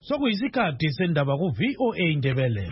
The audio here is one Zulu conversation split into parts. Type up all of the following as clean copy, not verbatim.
Sokuyisikhathi sendaba ku VOA Indebele.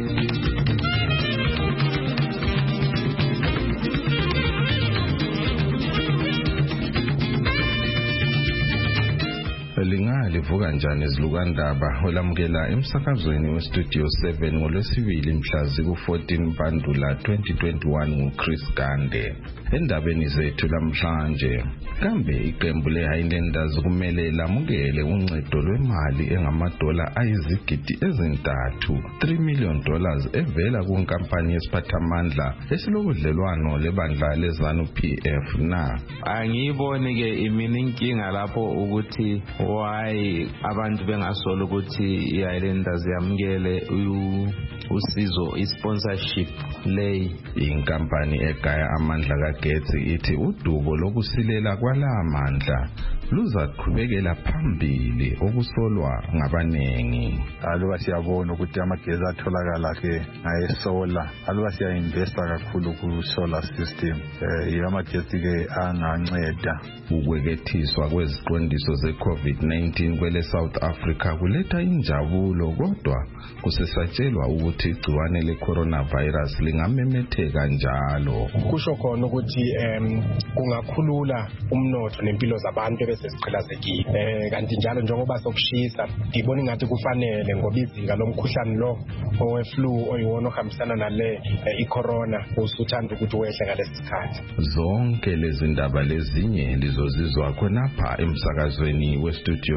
Livuka njani izilukandaba olamukela emsakazweni westudio 7 ngolwesibili mhla ziku-14 Mpandula 2021 nguChris Gande. Endabeni zethu lamhlanje, kambe iqembu le-Highlanders kumele lamukele uncedo lwemali engamadola ayizigidi ezintathu, $3 million evela kunkampani yesiphathamandla esilobudlelwano lebandla leZANU-PF na. Angiyiboni ke imininkinga lapho ukuthi why abantu bengasola ukuthi i-Highlanders yamukele usizo i-sponsorship lay. Inkampani egaya amandla kagetsi ithi udubo lokusilela kwalamandla luzaqhubekela phambili okusolwa ngabanengi. Aluba siyabona ukuthi amagezi atholakala ke ngayesola, aluba siya-investa kakhulu ku-solar system, amagezi ke anganceda. Ukwekethiswa kweziqondiso ze-COVID-19 kwele South Africa kuletha injabulo, kodwa kusesatshelwa ukuthi igciwane le-coronavirus lingamemetheka njalo. Kusho khona ukuthi kungakhulula umnotho nempilo zabantu besesiqhelazekile. Kanti njalo njengoba sokushisa, ngibona ngathi kufanele ngoba izinga lomkhuhlane lo owe-flu oyiwona ohambisana nale i-corona usuthanda ukuthi wehle ngalesi sikhathi. Zonke lezi ndaba lezinye lizozizwa khonapha emsakazweni westudio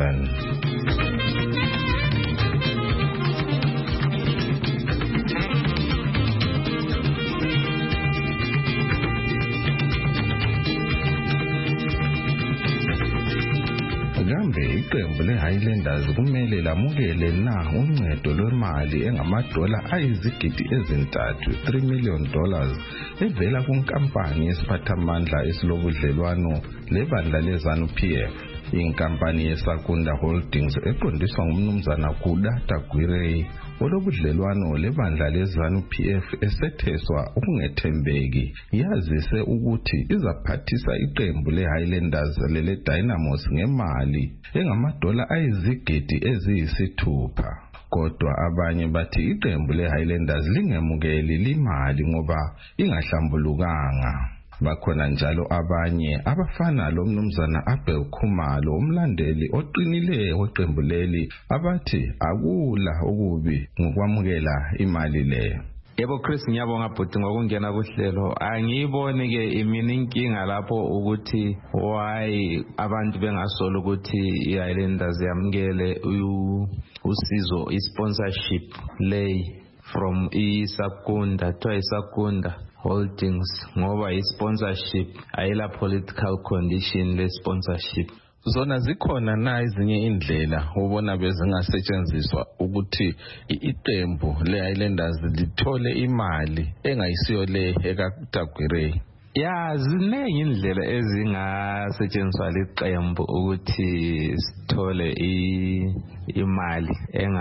7. Kambe iqembu le-Highlanders kumele lamukele na uncedo lwemali engamadola ayizigidi ezintathu, $3 million evela kunkampani yesiphathamandla esilobudlelwano lebandla leZANU-PF. Inkampani yeSakunda Holdings eqondiswa ngumnumzana Kudata Gwirei olobudlelwano lebandla leZANU-PF esetheswa ukungethembeki yazise ukuthi izaphathisa iqembu le-Highlanders lele Dynamos ngemali engamadola ayizigidi eziyisithupha. Kodwa abanye bathi iqembu le-Highlanders lingemukeli limali ngoba ingahlambulukanga. Bakhona njalo abanye abafana lo mnumzana Abel Khumalo, umlandeli oqinile weqembu leli, abathi akula okubi ngokwamukela imali le. Yebo Chris, ngiyabonga bhuti ngokungena kuhlelo. Angiyiboni ke imininkinga lapho ukuthi why abantu bengasola ukuthi i-Highlanders yamukele usizo i-sponsorship lay from iSakunda to iSakunda Holdings ngoba i-sponsorship ayila political condition le-sponsorship. Zona zikhona na ezinye indlela ubona bezingasetshenziswa ukuthi iqembu le-Highlanders lithole imali engayisiyo le ekaDagwirei? Ya, ziningi indlela ezingasetshenziswa liqembu ukuthi sithole imali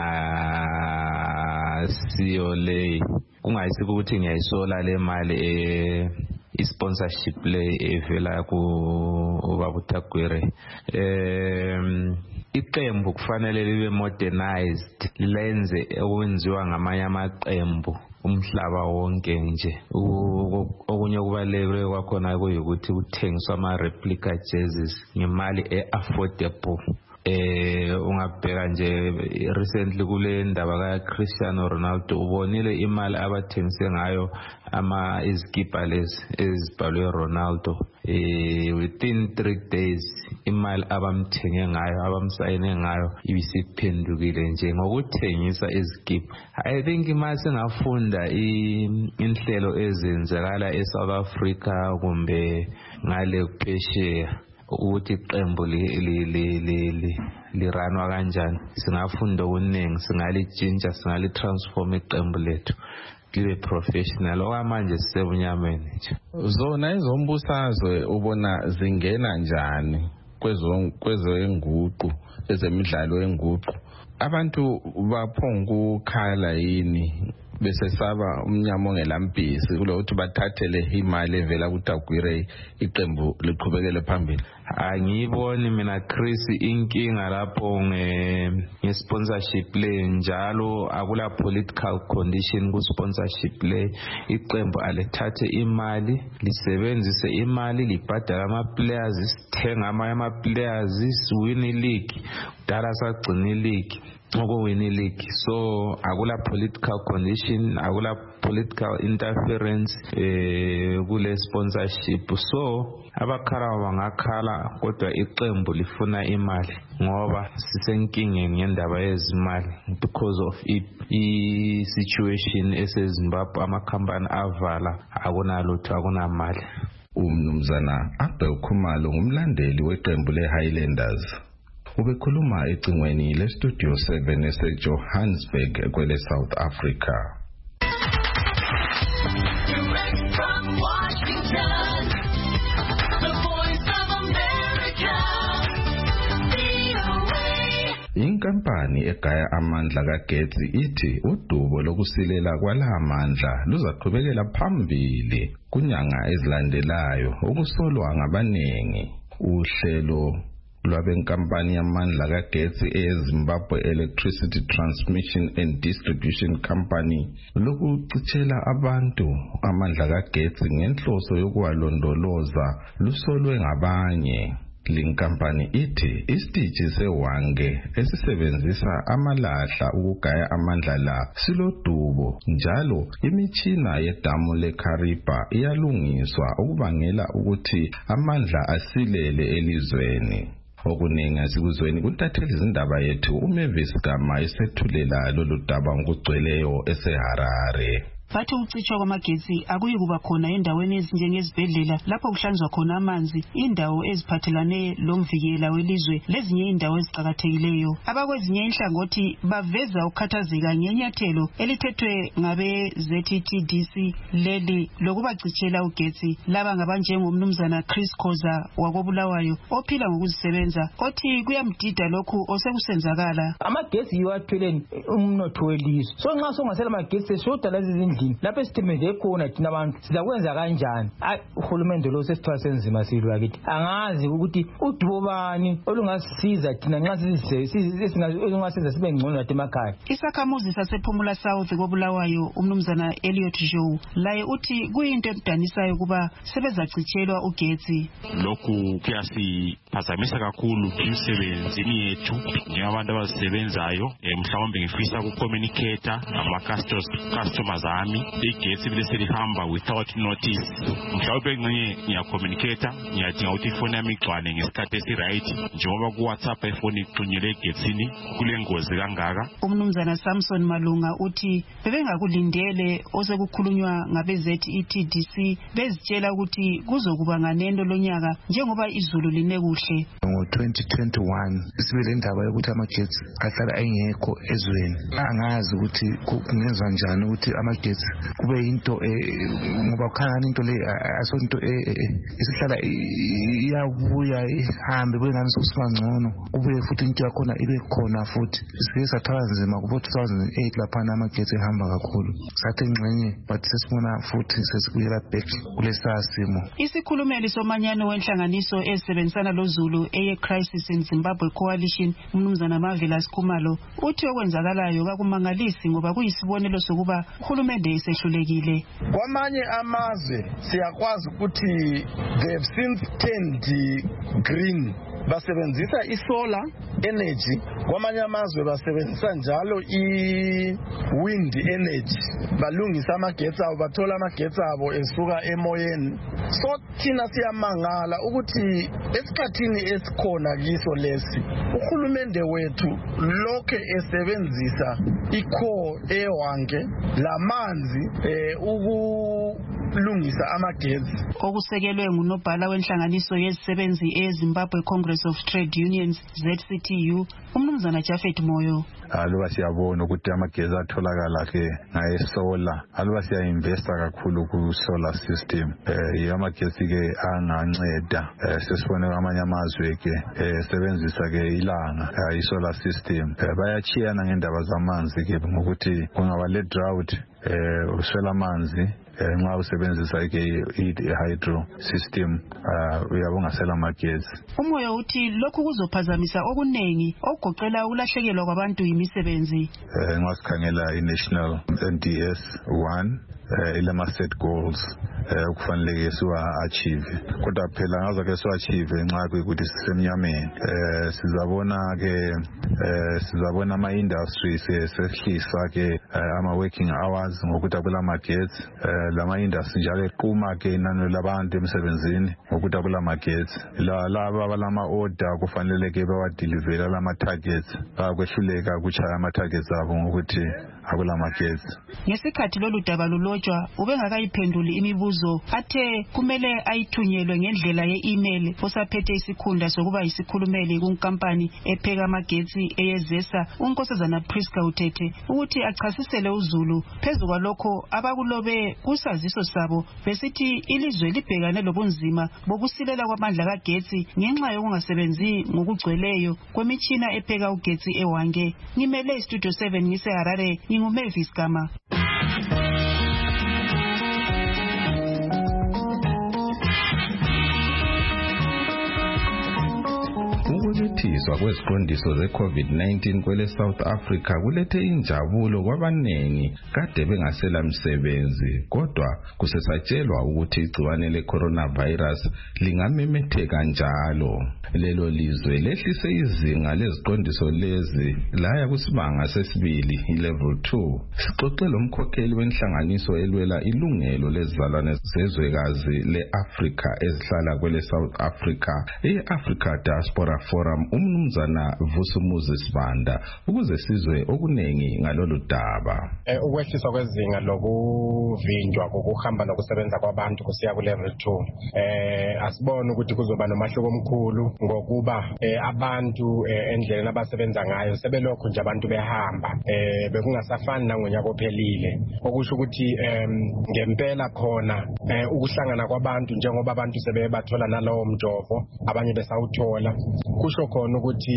engasiyo le. Kungayisibo ukuthi ngiyayisola le mali i-sponsorship le evela ku Dagwirei. Iqembu kufanele libe modernized, lenze okwenziwa ngamanye amaqembu umhlaba wonke nje. Okunye kubalulekile kwakhona kuyukuthi kuthengiswa ama-replica jerseys ngemali affordable. Ungabheka nje recently kule ndaba ka Cristiano Ronaldo, ubonile imali abathengise ngayo izikipa lezi ezibhalwe Ronaldo. Within 3 days imali abamthenge ngayo, abamsayine ngayo ibisiphendukile nje ngokuthengisa izikipa. I think imali singafunda inhlelo ezenzakala eSouth Africa kumbe ngale phesheya ukuthi iqembu liranwa kanjani. Singafunda okuningi, singalitshintsha, singalitransform iqembu lethu libe professional. Okwamanje sisebunyameni nje. Zona izombusazwe ubona zingena njani kwezenguqu, ezemidlalo yenguqu? Abantu baphonga ukukhala yini besesaba umnyamo ngelampisi kulokuthi bathathele imali evela kuTagwire iqembu liqhubekele phambili? Angiyiboni mina Chris inkinga lapho nge-sponsorship le, njalo akula political condition ku sponsorship le. Iqembu alithathe imali, lisebenzise imali, libhadala ama-players, sithenga ama-players, siwin i-league, dala sagcina i-league win i-league. So akula political condition, akula political interference kule sponsorship. So abakhala bangakhala kodwa iqembu lifuna imali ngoba sisenkingeni ngendaba yezimali because of i-situation eseZimbabwe, amakhampani avala, akunalutho, akunamali. Umnumzana Abel Khumalo ngumlandeli weqembu le-Highlanders. Ubekhuluma ecingweni le-Studio 7 ese-Johannesburg kwele South Africa. Direct from Washington, the Voice of America, VOA. Inkampani egaya amandla kagetsi ithi udubo lokusilela kwalaha mandla luzaqhubekela phambili kunyanga ezilandelayo ukusolwa ngabanengi. Uhlelo lwabenkampani yamandla kagetsi eZimbabwe Electricity Transmission and Distribution Company lokucithela abantu amandla kagetsi ngenhloso yokuwalondoloza lusolwe ngabanye. Linkampani ithi isiteji seWange esisebenzisa amalahla ukugaya amandla la silodubo, njalo imitshina yedamu leKariba iyalungiswa ukubangela ukuthi amandla asilele elizweni. Okuningi asikuzweni kuntatheli izindaba yethu uMavis Gama esethulela lolu daba ngokugcweleyo eseHarare. Bathi ukucitshwa kwamagetsi akuyi kuba khona endaweni ezinjengezibhedlela lapho kuhlanzwa khona amanzi, indawo eziphathelane lomvikela welizwe lezinye indawo eziqhakathekileyo. Abakwezinye inhlangothi baveza ukukhathazeka ngenyathelo elithethwe ngabe ZTTDC leli lokubacitshela ugetsi laba ngabanjengomnumzana Chris Khoza wakobulawayo ophila ngokuzisebenza othi kuyamdida lokhu osekusenzakala. Amagetsi yiwathweleni umnotho welizwe. So nxa songasela amagetsi shoda lezi lapho sitimeze khona thina abantu sizakwenza kanjani? Uhulumende lo sesithwala senzima silwa kithi angazi ukuthi udubo bani olungasisiza thina nxa sizingasiza sibe ngcono lathi emakhaya. Isakhamuzi sasePhumula South kobulawayo umnumzana Elliot Joe laye uthi kuyinto edanisayo kuba sebezacitshelwa ugetsi. Lokhu kuyasiphazamisa kakhulu emsebenzini yethu njengabantu abazisebenzayo. Mhlawumbe ngifisa ukucommunicate ama-customers ami igetsi bese lihamba without notice. Mhlawumbe ngiyacommunicate ngiyadinga ukuthi ifoni yami igcwane ngesikhathi esiright njengoba ku-WhatsApp ifoni ixhunyele egetsini kule ngozi kangaka. Umnumzana Samson Malunga uthi bebengakulindele osekukhulunywa ngabe-ZTTDC bezitshela ukuthi kuzokuba nganeno lonyaka njengoba izulu line kuhle. Ngo-2021 sibele indaba yokuthi amagetsi ahlala engekho ezweni. Angazi ukuthi kungenza njani ukuthi amagetsi kube into ngoba kukhanya into le asonto isihlala iyabuya ihambe kwengani sokungcono kube futhi into yakhona ibe khona futhi sike sathwala nzima kubo 2008 lapha amagetsi ehamba kakhulu sathe ngcenye but sesibona futhi sesikuyela back kulesasimo. Isikhulumeli somanyano wenhlanganiso ezisebenzisana loZulu eye-Crisis in Zimbabwe Coalition umnumzana Marvelous Khumalo uthi okwenzakalayo kakumangalisi ngoba kuyisibonelo sokuba uhulumende esehlulekile. Kwamanye amazwe siyakwazi ukuthi they have since turned green, basebenzisa isolar energy. Kwamanye amazwe basebenzisa njalo i-wind energy, balungisa amagetsi abo, bathola amagetsi abo esuka emoyeni. So thina siyamangala ukuthi esikhathini esikhona kiso lesi uhulumende wethu lokhe esebenzisa icore eWange lamanzi ukulungisa amagetsi. Okusekelwe ngunobhala wenhlanganiso yezisebenzi eZimbabwe Congress of Trade Unions ZCTU umnumzana Jafet Moyo. aluba siyabona ukuthi amagezi atholakala ke ngayesola aluba siya-investa kakhulu ku-solar system amagezi ke anganceda sesibone kwamanye amazwe ke sebenzisa ke ilanga i-solar system bayachiyana ngendaba zamanzi ke ngokuthi kungaba le-drought uswela amanzi nxa usebenzisa i-hydro system uyabongasela amagezi. Umoya uthi lokhu kuzophazamisa okuningi okugoqela ukulahlekelwa kwabantu yimisebenzi. Nxa sikhangela i-national NDS 1 ilama-set goals okufanele siwa-achieve kodwa phela ngazo ke siwa-achieve nxa kuyikuthi sisemnyameni sizabona ama-industries sehlisa ke ama-working hours ngokuthi akulamagetsi lama-industry njalo equma ke inani labantu emsebenzini ngokuthi akulamagetsi laba abalama-order kufanele ke bawadilivela lama-targets bayakwehluleka ukutshaya ama-targets abo ngokuthi akulamagetsi. Ngesikhathi lolu daba lulotshwa ubengakayiphenduli imibuzo athe kumele ayithunyelwe ngendlela ye-email osaphethe isikhundla sokuba yisikhulumeli kunkampani epheka amagetsi eyezesa uNkosazana Priska Uthethe ukuthi achasisele uZulu phezu kwalokho abakulobe kusaziso sabo besithi ilizwe libhekane lobunzima bokusilela kwamandla kagetsi ngenxa yokungasebenzi ngokugcweleyo kwemitshina epheka ugetsi ewange. Ngimele Studio 7 ngise Harare Mavis Gama. Ukulethizwa kweziqondiso ze-COVID-19 kwele South Africa kulethe injabulo kwabanengi kade bengasela msebenzi kodwa kusesatshelwa ukuthi igciwane le-coronavirus lingamemetheka njalo. Lelo lizwe lehlise izinga leziqondiso lezi laya kusibanga sesibili i-level 2. Sixoxe lo mkhokheli wenhlanganiso elwela ilungelo lezizalwane zezwekazi le-Afrika ezihlala kwele South Africa i-Africa Diaspora Forum umnumzana Vusumuzi Sibanda ukuze sizwe okunengi ngalolu daba. Ukwehliswa kwezinga lokuvinjwa kokuhamba nokusebenza kwabantu kusiya ku-level 2 asibone ukuthi kuzoba nomahluko omkhulu ngokuba abantu endleleni abasebenza ngayo sebelokhu nje abantu behamba bekungasafani nangonyaka ophelile okusho ukuthi ngempela khona ukuhlangana kwabantu njengoba abantu sebebathola nalowo mjovo abanye besawuthola kusho khona ukuthi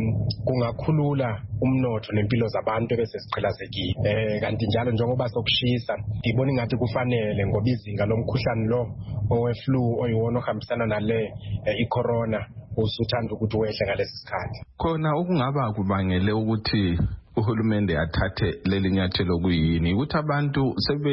kungakhulula umnotho nempilo zabantu bese siqhelazekile kanti njalo njengoba sokushisa ngibona ngathi kufanele ngoba izinga lomkhuhlane lo oweflu oyiwona ohambisana nale i-corona usuthanda ukuthi wehle ngalesi sikhathi. Khona okungaba kubangele ukuthi uhulumende athathe leli nyathelo kuyini ukuthi abantu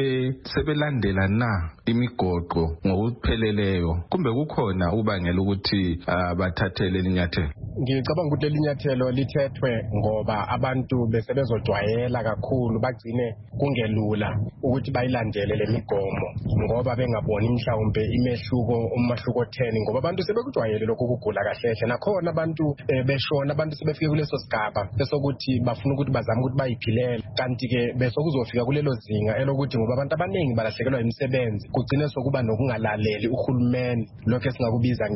sebelandela na imigoqo ngokupheleleyo kumbe kukhona ubangela ukuthi bathathe leli nyathelo? Ngicabanga ukuthi leli nyathelo lithethwe ngoba abantu besebezojwayela kakhulu bagcine kungelula ukuthi bayilandele le migomo ngoba bengaboni mhlawumbe umahluko 10 ngoba abantu sebekujwayele lokho kugula kahlehle nakhona abantu beshona abantu sebefike kuleso sigaba besokuthi bafuna ukuthi bazama ukuthi bayiphilele kanti ke bese kuzofika kulelo zinga elokuthi ngoba abantu abaningi balahlekelwa imisebenzi kugcine sokuba nokungalaleli uhulumeni lokho esingakubiza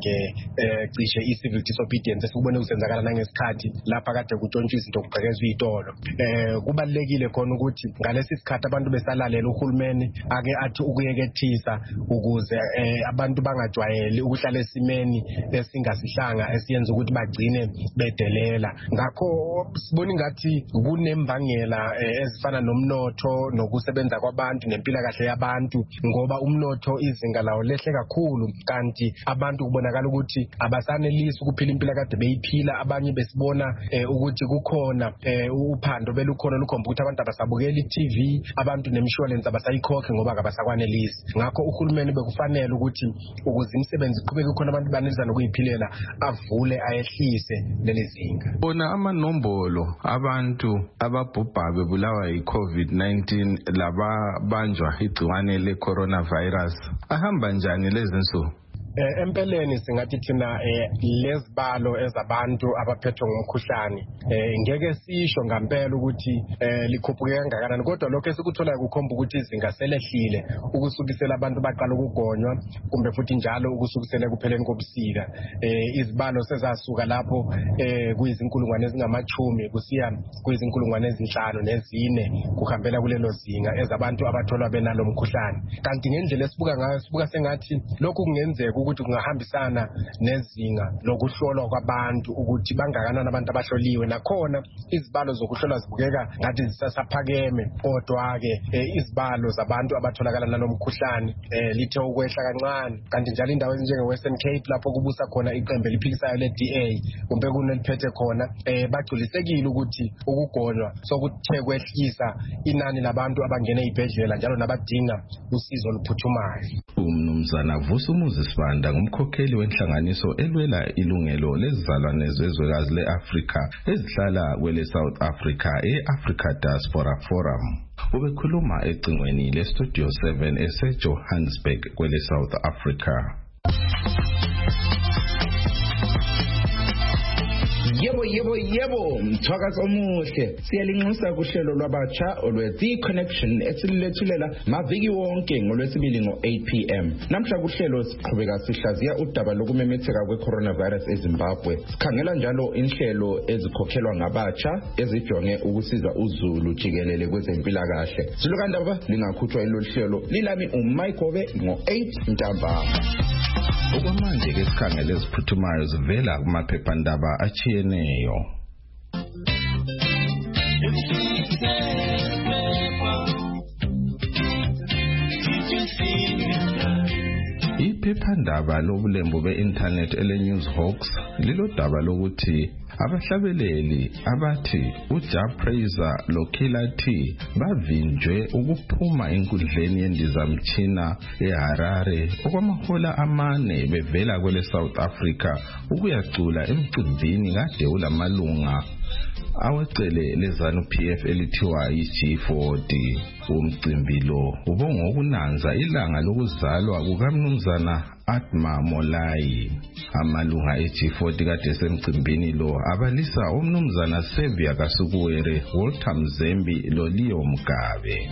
cishe i-civil disobedience esibone usenzakala nangesikhathi lapha kade kutshontshwa izinto kugqekezwe izitolo. Kubalekile khona ukuthi ngalesi sikhathi abantu besalalela uhulumeni ake athi ukuyekethisa ukuze abantu bangajwayeli ukuhlala esimeni esingasihlanga esiyenza ukuthi bagcine bedelela. Ngakho sibona ngathi kunembangela ezifana nomnotho nokusebenza kwabantu nempilakahle yabantu ngoba umnotho izinga lawo lehle kakhulu kanti abantu kubonakala ukuthi abasanelisi ukuphila impilo kade beyiphila abanye besibona ukuthi kukhona uphando belukhona lukhomba ukuthi abantu abasabukela i-TV abantu nemishwalense abasayikhokhe ngoba kabasakwanelisi. Ngakho uhulumeni bekufanele ukuthi ukuze imisebenzi iqhubeke khona abantu banelisa nokuyiphilela avule ayehlise leli zinga. Bona amanombolo abantu ababhubha bebulawa yi-COVID-19 lababanjwa igciwane le-coronavirus ahamba njani lezi nsuku? Empeleni singathi thina lezibalo ezabantu abaphethwe ngumkhuhlane ngeke sisho ngempela ukuthi likhuphuke kangakanani, kodwa lokho esikuthola kukhomba ukuthi izinga selehlile ukusukisela abantu baqala ukugonywa, kumbe futhi njalo ukusukisela ekupheleni kobusika. Izibalo sezasuka lapho kuyizinkulungwane ezingama-10 kusiya kuyizinkulungwane ezinhlanu nezine kuhambela kulelo zinga ezabantu abatholwa benalo mkhuhlane. Kanti ngendlela esibuka ngayo sibuka sengathi lokhu kungenzeka ukuthi kungahambisana nezinga lokuhlolwa kwabantu ukuthi bangakanani abantu abahloliwe. Nakhona izibalo zokuhlolwa zibukeka ngathi zisaphakeme, kodwa-ke izibalo zabantu abatholakala nalo mkhuhlane lithe ukwehla kancane. Kanti njalo indawo ezinjenge-Western Cape lapho kubusa khona iqembu eliphikisayo le-DA kumbe kuneliphethe khona bagculisekile ukuthi ukugonywa sokuthe kwehlisa inani labantu abangena ey'bhedlela njalo nabadinga usizo oluphuthumayo. Umnumzana Vusumuzi Sibanda ngumkhokheli wenhlanganiso elwela ilungelo lezizalwane zezwekazi le-Afrika ezihlala kwele South Africa e-Africa Diaspora Forum. Ubekhuluma ecingweni le-Studio 7 ese-Johannesburg kwele South Africa. Yebo, mthwakazi omuhle. Siyalinxusa kuhlelo lwabatsha olwe-The Connection esililethulela maviki wonke ngolwesibili ngo-8 p.m. Namhla kuhlelo siqhubeka sihlaziya udaba lokumemetheka kwe-coronavirus eZimbabwe. Sikhangela njalo inhlelo ezikhokhelwa ngabatsha ezijonge ukusiza uzulu jikelele kwezempilakahle. Silokandaba lingakhutshwa ilolu hlelo lilami uMayigobe ngo-8 ntambama. Okwamanje ke sikhangele eziphuthumayo zivela kumaphephandaba achiyeneyo. Iphephandaba lobulembu be-internet ele-Newshawks lilodaba lokuthi abahlabeleli abathi uJapraiser loKiller T bavinjwe ukuphuma enkundleni yendizamtshina eHarare okwamahola amane bevela kwele South Africa ukuyacula emcimbini kade ulamalunga awecele lezanu PF elithiwa iG40. Umcimbi lo ubonga ukunanza ilanga lokuzalwa kukamnumzana Atma Molai. Amalunga eG40 kade semcimbini lo abalisa umnumzana Xavier Kasukuwere, Walter Mzembi lo Leo Mugabe.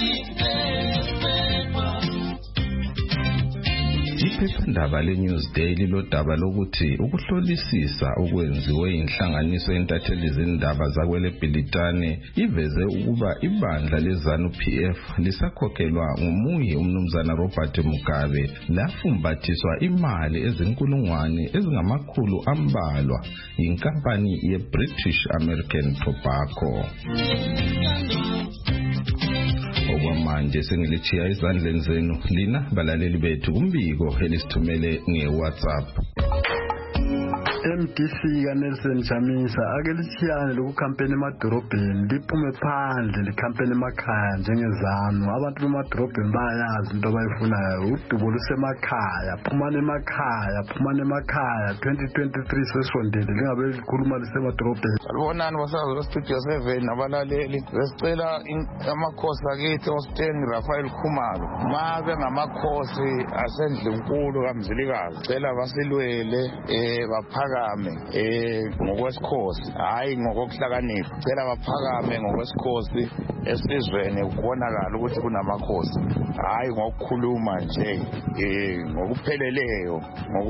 Iphephandaba le-Newsday lilodaba lokuthi ukuhlolisisa okwenziwe inhlanganiso yentatheli zindaba zakwele Bhilitane iveze ukuba ibandla lezanu PF lisakhokhelwa ngumuyi umnumzana Robert Mugabe lafumbathiswa imali ezinkulungwane ezingamakhulu ambalwa yinkampani ye-British American Tobacco. Okwamanje sengilichiya izandleni zenu lina balaleli bethu umbiko elisithumele nge-WhatsApp. MDC kaNelson Chamisa ake lithiyane lokukhampeni emadorobheni liphume phandle likhampeni emakhaya njengezanu. Abantu bemadorobheni bayazi into abayifunayo, udubo lusemakhaya, phumane emakhaya 2023 sesondele lingabe likhuluma lisemadorobheni. Salibonani basazi bestudio 7 nabalaleli, besicela amakhosi akithi oSteni Raphael Khumalo mabe ngamakhosi asendlunkulu kaMzilikazi cela basilwele baphakame ngokwesikhosi hayi ngokuhlakanipha. Cela baphakame ngokwesikhosi esizweni kubonakala ukuthi kunamakhosi hayi ngokukhuluma nje ngokupheleleyo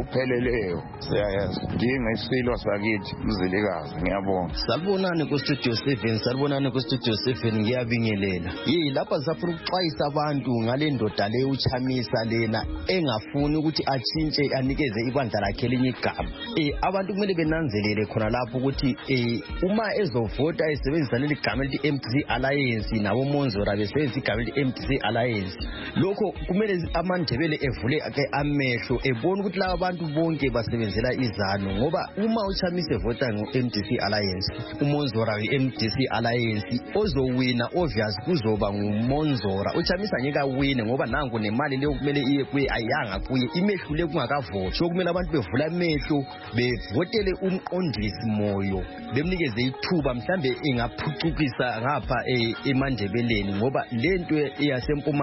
siyadinga isilo sakithi Mzilikazi. Ngiyabonga. Salibonani kuStudio 7 ngiyabingelela. Lapha safuna ukuxwayisa abantu ngale ndoda le uChamisa lena engafuni ukuthi atshintshe anikeze ibandla lakhe elinye igama. Abantu kumele benanzelele khona lapho ukuthi uma ezovota esebenzisa leli gama elithi MDC Alliance nabo Monzora besebenzisa igama elithi MDC Alliance, lokho kumele amandebele evule amehlo ebona ukuthi laba abantu bonke basebenzela izanu, ngoba uma uChamisa evota ngo-MDC Alliance, uMonzora we-MDC Alliance, ozowina obvious kuzoba nguMonzora. uChamisa ngeke awine ngoba nangu nemali leyo kumele iye kuye ayanga kuye, imehlo le kungakavoti. So kumele abantu bevula amehlo bevotele umqondisi moyo, bemnikeze ithuba mhlambe ingaphucukisa ngapha emandebeleni, ngoba lento yasempumalanga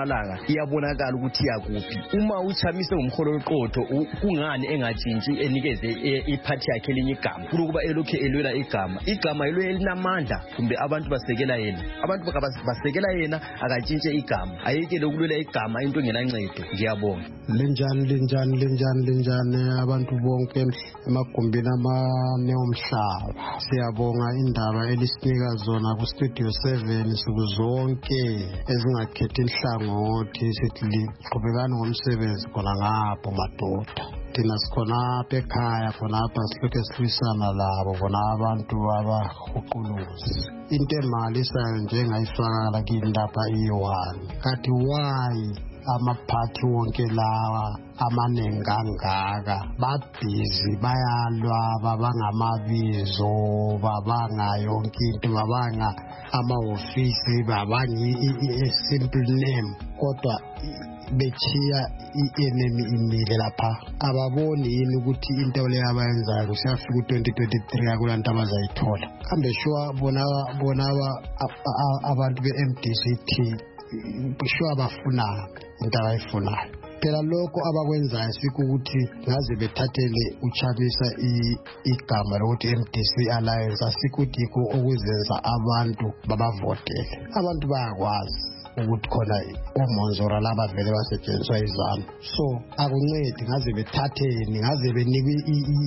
iyabonakala ukuthi iyakuphi. Uma uchamise umholo weqotho kungani engatshintshi enikeze iphathi yakhe elinye igama kulokuba elokhe elwela igama elinamandla kumbe abantu basekela yena, abantu basekela yena akatshintshe igama, ayekele ukulwela igama into engenancedo. Ngiyabonga. Linjani abantu bonke emagumbini amane omhlaba. Siyabonga indaba elisinika zona ku Studio 7 nsuku zonke ezingakhethi inhlangothi, sithi liqhubekani ngomsebenzi khona ngapho madoda. Thina sikhonapha ekhaya khonapha silokhe silwisana labo khona abantu abahuquluzi. Into emalisayo njengayifakala kindaba iyi-1 kathi why amaphathi wonke lawa amaningi kangaka babhizi bayalwa, babangamabizo, babanga yonke into, babanga amahofisi, babanga i-simple name, kodwa bechiya i-enemy imile lapha. Ababoni yini ukuthi into leyo abayenzayo kusiyafika u-2023 akulanto abazayithola? Kambe sure bona abantu be-MDCT sure bafuna into abayifunayo. Phela lokho abakwenzayo sikuthi ngaze bethathele uChamisa igama lokuthi MDC Alliance, asikuthi yikho okuzenza abantu babavotele. Abantu bayakwazi ukuthi khona omonzora laba vele basetshenziswa izanu, so akuncedi ngaze bethatheni, ngaze benikwe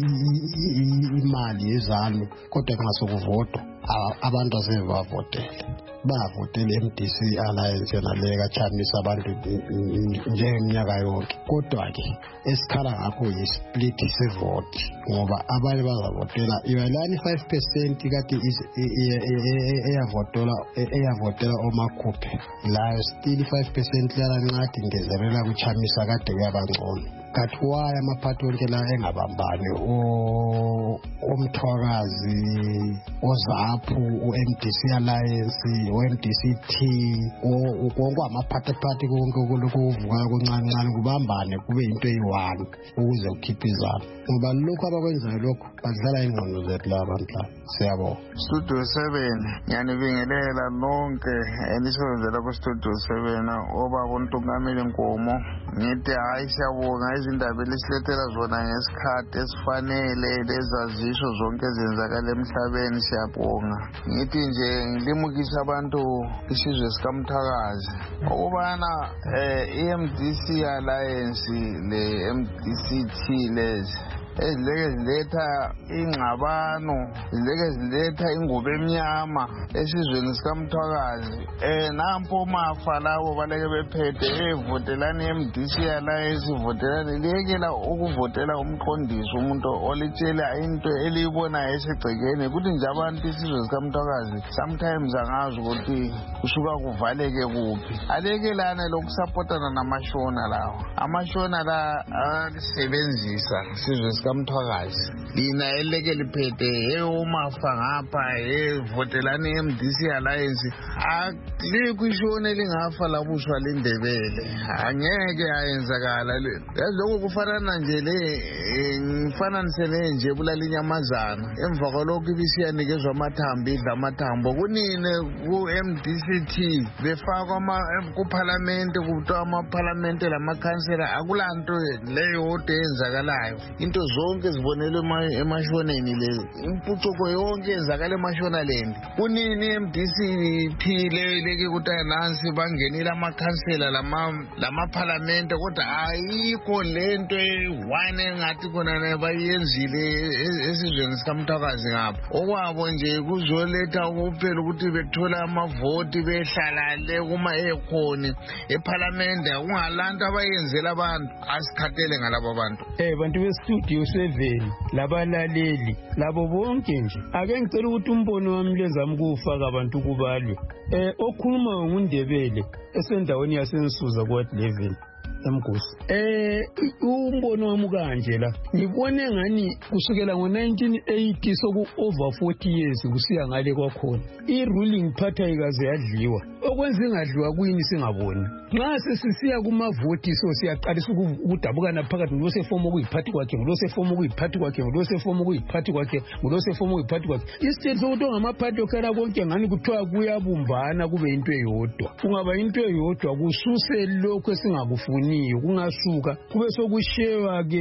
imali yezanu, kodwa kungasokuvodwa abantu asebavotele. Bavotele MDC Alliance nale kaChamisa abantu njengeminyaka yonke, kodwa-ke esikhala ngakho yi-split sevoti, ngoba abanye bazavotela iwalani 5% kade eyavotela omakhuphe layo still 5% lalancadi ngezelela kuChamisa kade kuyabangcono. Kathi waya amaphathi wonke la engabambani, omthwakazi, oZAPU, o-MDC Alliance, o-MDCT, konke amaphathi konke ukuvuka kuncancane kubambane kube into eyi-1 ukuze ukhiphe izanu, ngoba lokho abakwenzayo lokho badlala ingqondo zethu la abantu la. Siyabonga. Studio 7 ngiyanibingelela lonke elisebenzela ku Studio 7 obaba uNtungameli Nkomo. Ngithi hayi siyabonga izindaba elisilethela zona ngesikhathi esifanele, lezazisho zonke ezenzakala emhlabeni, siyabonga. Ngithi nje ngilimukisa abantu isizwe sikaMthakazi ukubana i-MDC Alliance le MDCT lezi ezileke ziletha ingxabano, zileke ziletha ingubo emnyama esizweni sikaMthwakazi. Nampo mafa labo baleke bephethe evotelani MDC Alliance, votelani liyekela ukuvotela umqondisi, umuntu olitshela into eliyibona esegcekeni ukuthi nje abantu isizwe sikaMthwakazi sometimes angazi ukuthi kusuka kuvaleke kuphi. Alekelane lokusapotana namashona lawo. Amashona la alisebenzisa isizwe sikaMthwakazi. Lina eleke liphethe umafa ngapha votelani MDC Alliance, alikuyishona lingafa labuswa lindebele, angeke ayenzakala. Lokho kufanana nje ngifananisele nje bulalinyamazana emva kwalokho ibisiyanikezwa amathambo, idla amathambo. Kunini ku-MDCT befakwa kuparlamente, kuthiwa amaparlamente lamakhansela akulanto leyo odwa eyenzakalayo. Into zonke zibonelwe emashoneni le, impucuko yonke yenzakala emashona lendi. Kunini MDCT leke ukuthi nansi bangenile amakhansela lamaparlamente, kodwa ayikho lento eyi-1 engathi khona bayenzile esizweni sikaMthwakazi ngapha. Okwabo nje kuzoletha ukuphela ukuthi bethola amavoti behlala kuma ekhoni eparlamente, kungalanto abayenzela abantu. Asikhathele ngalabo bantu. Bantu beStudio 7 labalaleli labo bonke nje, ake ngicela ukuthi umbono wami lezami kuwufaka abantu kubalwe. Okhuluma nguNdebele esendaweni yaseNsuza ku-11. Mgosi. Umbono wami kanje la. Ngibone ngani kusukela ngo1980 soku over 40 years kusiya ngale kwakhona. I-ruling party ayikaze yadliwa. Okwenza ingadliwa kuyini singaboni. Nxa sesisiya kumavoti so siyaqalisa ukudabukana phakathi ngolosefoma okuyiphathi kwakhe, ngolosefoma okuyiphathi kwakhe, ngolosefoma okuyiphathi kwakhe, ngolosefoma okuyiphathi kwakhe. Isithethe sokuthi ngamaphathi okhala konke ngani kuthiwa kuyabumbana kube into eyodwa. Kungaba into eyodwa kususe lokho esingakufuniyo kungasuka kube sokushewa ke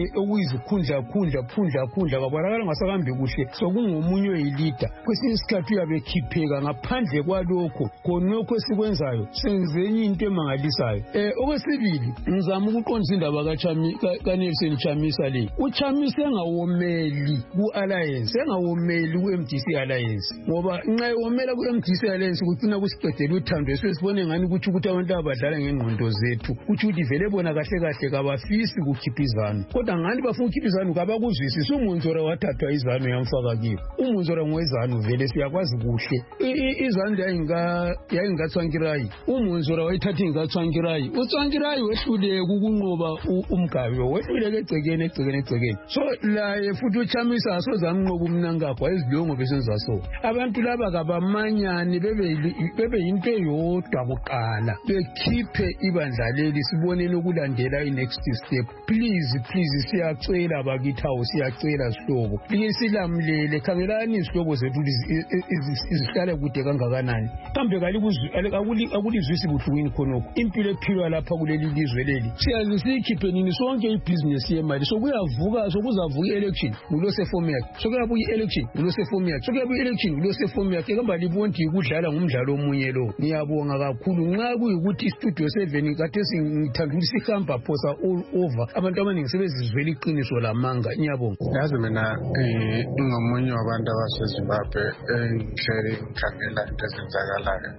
okuyizikhundla kwabonakala ngasakambe kuhle sokungomunye oyilida. Kwesinye isikhathi uyabe khipheka ngaphandle kwalokho khonokho esikwenzayo senzenye into emangalisayo. Okwesibili ngizama ukuqondisa indaba kaNelson Chamisa le. uChamisa engawomeli ku-alliance, engawomeli ku-MDC alliance, ngoba nxa ewomela ku-MDC alliance kucina kusiqedela uthando esibone ngani ukuthi abantu abadlala ngengqondo zethu ukuthi vele bona kahle kabafisi ukukhiphizana, kodwa ngani bafuna ukukhiphizana kabakuzwisisi. uMunzora wathathwa izanu yamfaka kiyo. uMunzora ngowezanu vele siyakwazi kuhle. izanu yayingathwankirayi, uMunzora wayithatha ingathwankirayi. uThwankirayi wehluleke ukunqoba umgabe, wehluleke egcekeni. So laye futhi uChamisa asoze amnqoba umnankapho ezilongo besenza so. Abantu laba kabamanyane bebe yinto eyodwa kuqala, bekhiphe ibandla leli sibonene ukulandela i-next step. Please siyacela bakithawo, siyacela sihlobo, silamlele, khangelani izihlobo zethu izihlale kude kangakanani. Kambe akulizwisi buhlungwini khonokho. Impilo ephilwa lapha kuleli lizwe leli siyazi siyikhiphe nini sonke ibhizinesi yemali. Sokuzavuka i-election ngulosefom yakhe, sokuyabuya i-election ngulosefom yakhe, sokuyabuya i-election ngulosefom yakhe. Kamba libonti ikudlala ngumdlalo omunye lo. Ngiyabonga kakhulu nxa kuyikuthi Studio 7 kade ngithanda ukuthi sihamba phosa all over, abantu abaningi sebezizwela iqiniso lamanga. Ngiyabonga. Yazi mina ngomunye wabantu baseZimbabwe engihleli ngikhangela into ezenzakalayo.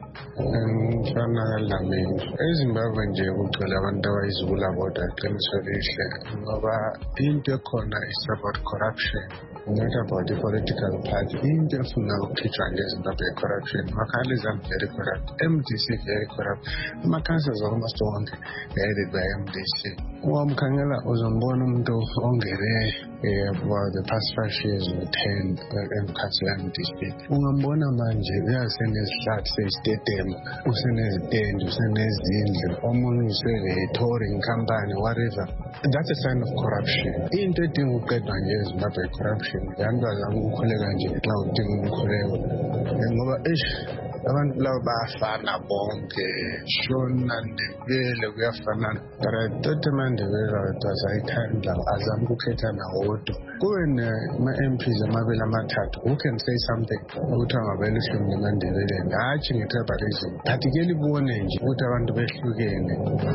Ngifana nalamenzi eZimbabwe nje kugcwele abantu abayizibula bodwa, iqiniso lihle, ngoba into ekhona is about corruption, not about the political party. Into efuna ukukhitshwa nje eZimbabwe corruption. Makalizam very corrupt, MDC very corrupt, ama-councils almost wonke headed by MDC. Wamkhangela uzombona umuntu ongere about the past 5 years or 10 emkhansela MDC. Ungambona manje uyasenezihlathi sestadium, usenezitendi, usenezindlu, omunye usele-touring company, whatever. That's a sign of corruption. Into edinga ukuqedwa nje eZimbabwe corruption. Abantu bazama ukukhuleka nje xa udinga ukukhuleka, ngoba abantu laba bayafana bonke, Shona Ndebele kuyafanana. But I thought aMandebele ayithanda azama ukukhetha nawodwa. Kube nama-MPs amabili amathathu who can say something ukuthi angabele ihlumi leMandebele, hatshi nge-tribalism. But ke libone nje ukuthi abantu behlukene.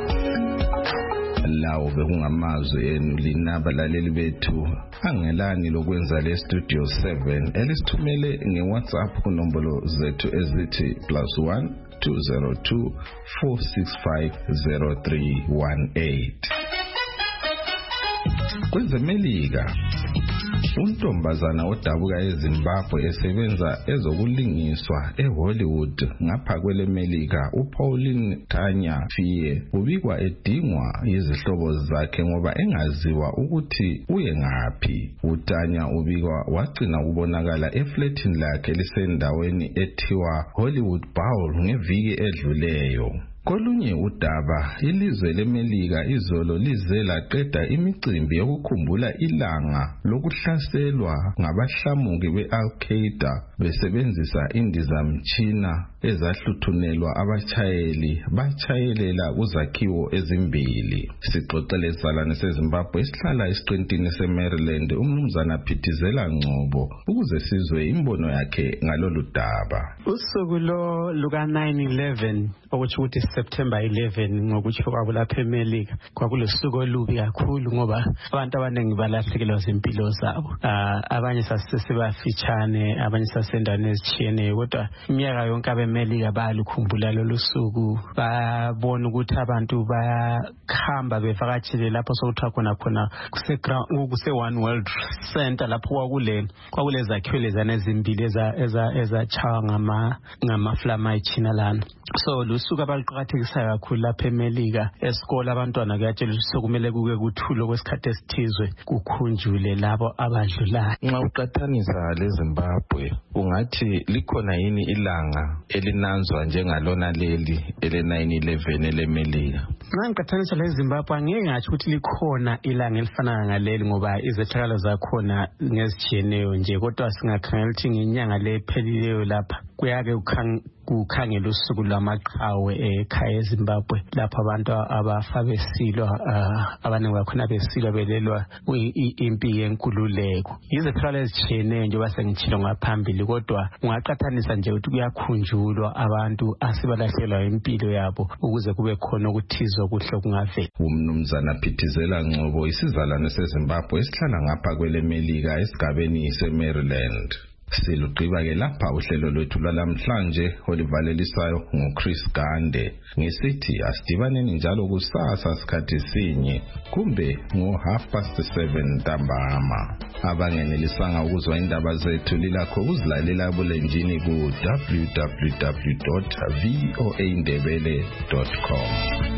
Lawo bekungamazwi enu lina abalaleli bethu. Angelani lokwenza le Studio 7 elisithumele ngeWhatsApp kunombolo zethu ezithi +1 202 465 0318. KwezeMelika, untombazana odabuka eZimbabwe esebenza ezokulingiswa eHollywood ngapha kweleMelika, uPauline Tanya Fie, ubikwa edingwa izihlobo zakhe ngoba engaziwa ukuthi uye ngaphi. uTanya ubikwa wagcina ukubonakala efletini lakhe lisendaweni ethiwa Hollywood Bowl ngeviki edluleyo. Kolunye udaba, ilizwe leMelika izolo lize laqeda imicimbi yokukhumbula ilanga lokuhlaselwa ngabahlamuki be-Al-Qaeda besebenzisa indizamtshina ezahluthunelwa abachayeli bachayelela kuzakhiwo ezimbili. Sixoxele isalane seZimbabwe esihlala esiqintini seMaryland, umnumzana Phithizela Ngcobo, ukuze sizwe imbono yakhe ngalolu daba. Usuku luka 9/11 okuthi ukuthi September 11 ngokuthi kwakulapha eMelika kwakulosuku olubi kakhulu ngoba abantu abaningi balahlekelwa izimpilo zabo. Abanye sasebafitshane, abanye sasendaweni ezitshiyeneyo, kodwa iminyaka yonke eMelika bayalukhumbula lolu suku, babona ukuthi abantu bayakhamba bevakatshele lapho sokuthiwa khona kuse One World Center lapho kwakule zakhiwo lezana ezimbili ezachawa ngama-flama echina lana. So lusuku abaluqakathekisayo kakhulu lapha eMelika. Esikole abantwana kuyatshelwa ukuthi sokumele kuke kuthule kwesikhathi esithizwe kukhunjule labo abadlulayo. Nxa uqathanisa leZimbabwe ungathi likhona yini ilanga elinanzwa njengalona leli ele-9/11 eleMelika? Nxa ngiqathanisa leZimbabwe angeke ngathi ukuthi likhona ilanga elifana ngaleli ngoba izehlakalo zakhona ngezitshiyeneyo nje, kodwa singakhangela ukuthi ngenyanga lephelileyo lapha kuyake kukhangela usuku lwamaqhawe ekhaya eZimbabwe lapho abantu abafa besilwa, abaningi bakhona besilwa belelwa impi yenkululeko. Izehlakalo ezitshiyeneyo njengoba sengitshilo ngaphambili, kodwa ungaqathanisa nje ukuthi kuyakhunjulwa abantu asibalahlekelwa impilo yabo ukuze kube khona ukuthizwa kuhle kungavela. Umnumzana Phithizela Ngcobo isizalwane seZimbabwe esihlala ngapha kweleMelika esigabeni seMaryland. Silugqiba-ke lapha uhlelo lwethu lwalamhlanje oluvalelisayo nguChris Gande ngesithi asidibaneni njalo kusasa sikhathi sinye kumbe ngo7:30 ntambama. Abangenelisanga ukuzwa indaba zethu lilakho ukuzilalela bulenjini ku www.voaindebele.com.